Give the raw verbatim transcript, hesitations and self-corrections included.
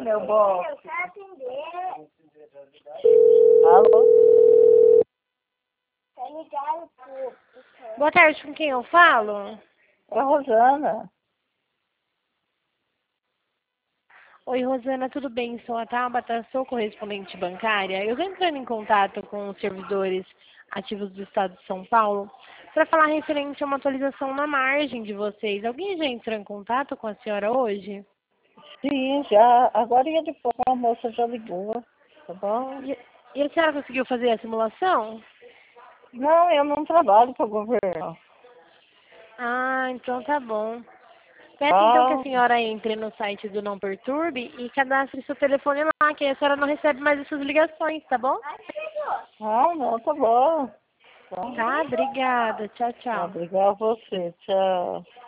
meu bom. Eu quero atender. Alô? Tá ligado pro... Boa tarde, com quem eu falo? É a Rosana. Oi, Rosana, tudo bem? Sou a Tabata, sou correspondente bancária. Eu estou entrando em contato com os servidores ativos do Estado de São Paulo para falar referente a uma atualização na margem de vocês. Alguém já entrou em contato com a senhora hoje? Sim, já. Agora de pouco a moça já ligou. Tá bom? E, e a senhora conseguiu fazer a simulação? Não, eu não trabalho para o governo. Ah, então tá bom. Peço então que Ah, a senhora entre no site do Não Perturbe e cadastre seu telefone lá, que a senhora não recebe mais essas ligações, tá bom? ah, não, tá bom. Tá. Tá, obrigada. Tchau, tchau. Obrigado a você. Tchau.